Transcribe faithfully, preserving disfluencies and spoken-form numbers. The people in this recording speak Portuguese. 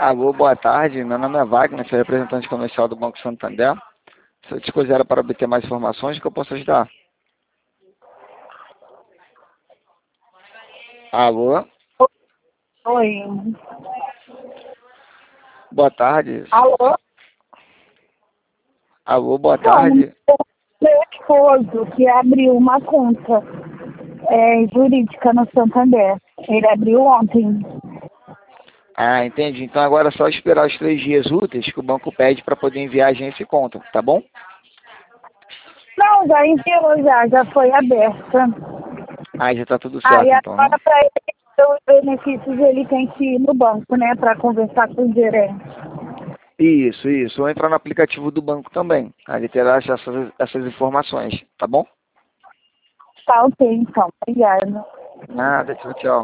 Alô, boa tarde. Meu nome é Wagner, sou representante comercial do Banco Santander. Se eu te considero para obter mais informações, que eu posso ajudar? Alô? Oi. Boa tarde. Alô? Alô, boa Então, tarde. meu esposo que abriu uma conta é, jurídica no Santander. Ele abriu ontem. Ah, entendi. Então agora é só esperar os três dias úteis que o banco pede para poder enviar a agência e conta, tá bom? Não, já enviou, já, já foi aberta. Ah, já tá tudo Aí certo então, né? agora para ele ter os benefícios ele tem que ir no banco, né, para conversar com o gerente. Isso, isso. Ou entrar no aplicativo do banco também. Ali terá acesso a essas informações, tá bom? Tá ok, então. Obrigada. Nada, tchau, tchau.